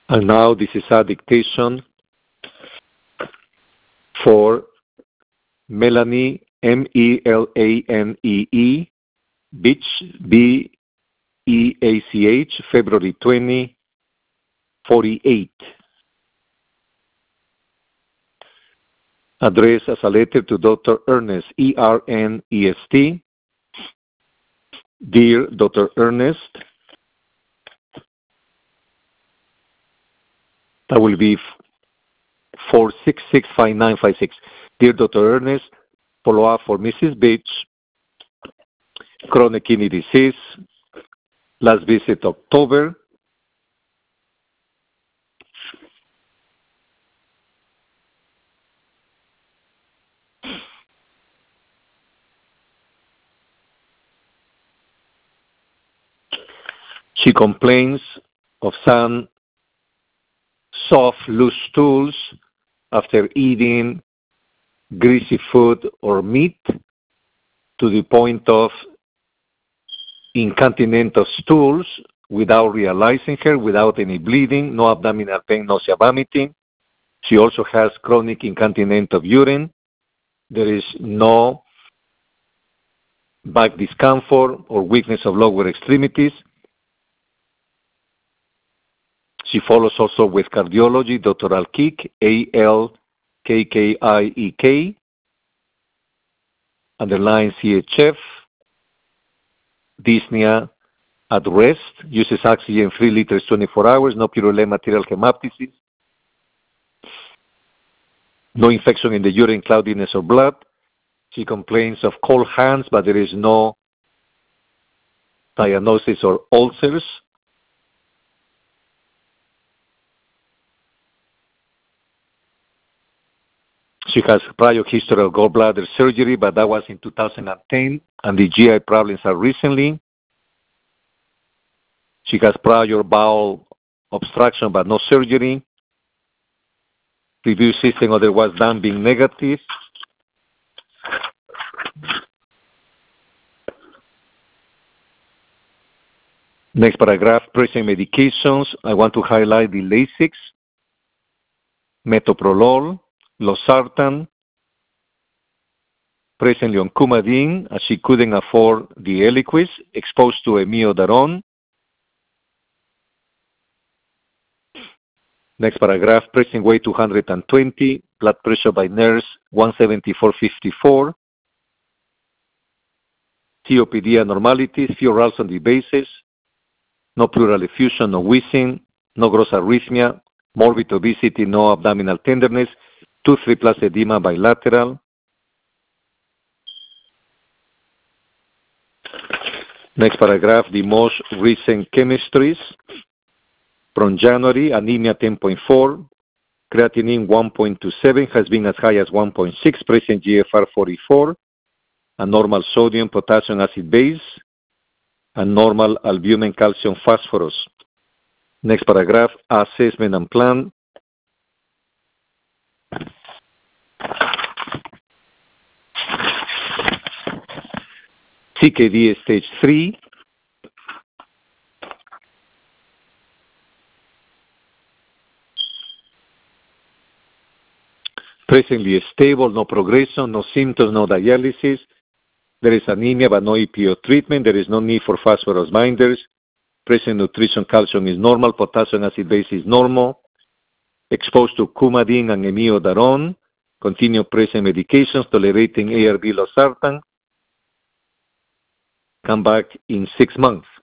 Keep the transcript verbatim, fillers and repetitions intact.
And now this is a dictation for Melanie, M E L A N E E, Beach, B E A C H, February twentieth, forty-eight. Address as a letter to Doctor Ernest, E R N E S T. Dear Doctor Ernest, that will be four six six five nine five six. Dear Doctor Ernest, follow-up for Missus Beach, chronic kidney disease, last visit October. She complains of some soft, loose stools after eating greasy food or meat, to the point of incontinent of stools without realizing her, without any bleeding, no abdominal pain, nausea, vomiting. She also has chronic incontinence of urine. There is no back discomfort or weakness of lower extremities. She follows also with cardiology, Doctor Alkik, A L K K I E K, underline C H F, dyspnea at rest, uses oxygen three liters twenty-four hours, no purulent material hemoptysis, no infection in the urine, cloudiness or blood. She complains of cold hands, but there is no diagnosis or ulcers. She has prior history of gallbladder surgery, but that was in two thousand ten, and the G I problems are recently. She has prior bowel obstruction, but no surgery. Review system otherwise done being negative. Next paragraph, present medications. I want to highlight the Lasix, metoprolol, losartan, presently on Coumadin, as she couldn't afford the Eliquis, exposed to amiodarone. Next paragraph, present weight two hundred twenty, blood pressure by nurse one seventy-four fifty-four, C O P D abnormalities, few rolls on the basis, no pleural effusion, no wheezing, no gross arrhythmia, morbid obesity, no abdominal tenderness, two three plus edema bilateral. Next paragraph, the most recent chemistries. From January, anemia ten point four, creatinine one point two seven, has been as high as one point six, present G F R forty-four, and normal sodium, potassium, acid base, and normal albumin, calcium, phosphorus. Next paragraph, assessment and plan. C K D stage three. Presently stable, no progression, no symptoms, no dialysis. There is anemia but no E P O treatment. There is no need for phosphorus binders. Present nutrition, calcium is normal. Potassium acid base is normal. Exposed to Coumadin and amiodarone. Continue present medications, tolerating A R B losartan. Come back in six months.